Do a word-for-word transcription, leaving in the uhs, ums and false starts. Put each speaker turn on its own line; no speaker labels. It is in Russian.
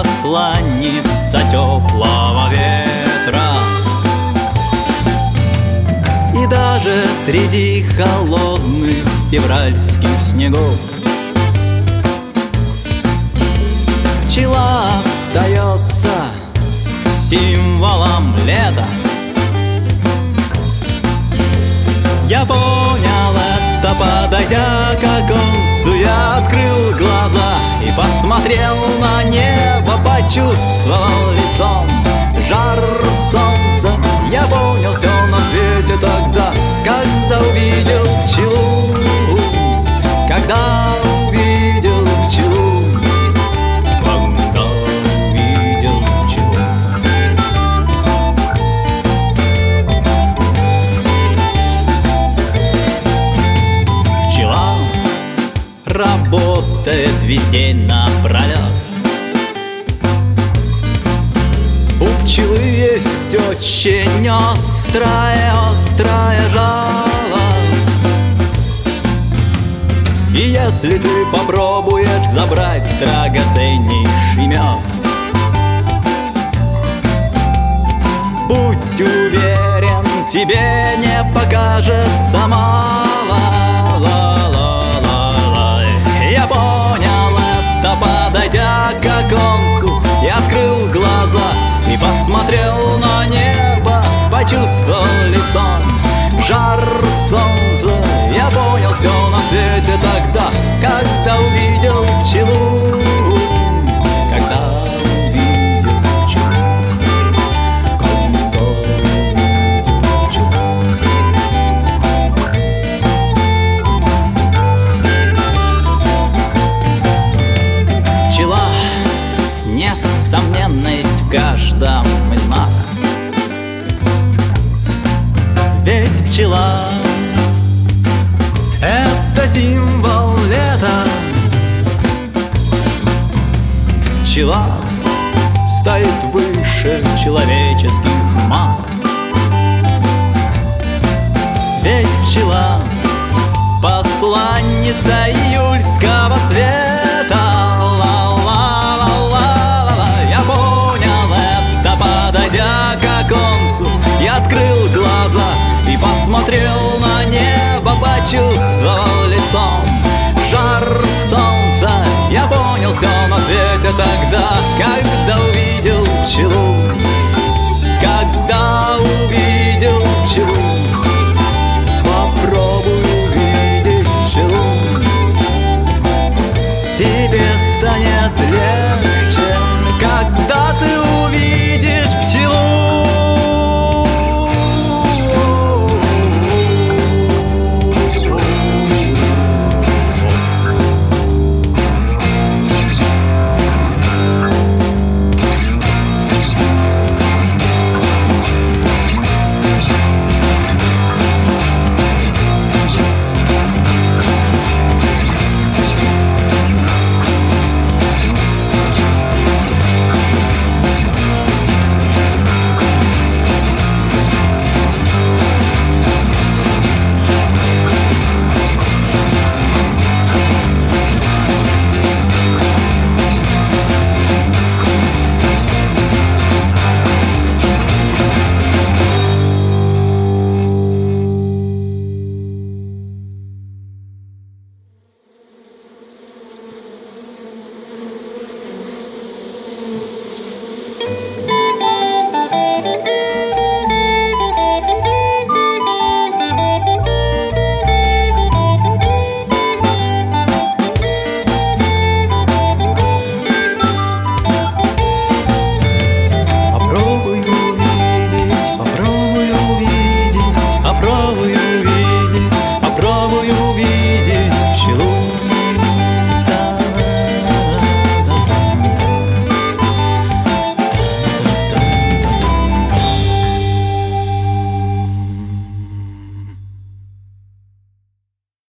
посланница теплого ветра. И даже среди холодных февральских снегов пчела остается символом лета. Я понял это, подойдя к оконцу, я открыл глаза и посмотрел на небо, почувствовал лицом жар солнца. Я понял все на свете тогда, когда увидел пчелу, когда увидел пчелу, когда увидел пчелу. Пчела работает весь день напролет. У пчелы есть очень острая, острая жало. И если ты попробуешь забрать драгоценнейший мед, будь уверен, тебе не покажется мало. Я понял это, подойдя к оконцу, я открыл глаза и посмотрел на небо, почувствовал лицом жар солнца. Я понял все на свете тогда, когда увидел пчелу, когда увидел пчелу, когда увидел пчелу. Пчела — несомненность в каждом из нас. Ведь пчела — это символ лета. Пчела стоит выше человеческих масс. Ведь пчела — посланница июльского света. Подойдя к оконцу, я открыл глаза и посмотрел на небо, почувствовал лицом жар солнца. Я понял все на свете тогда, когда увидел пчелу.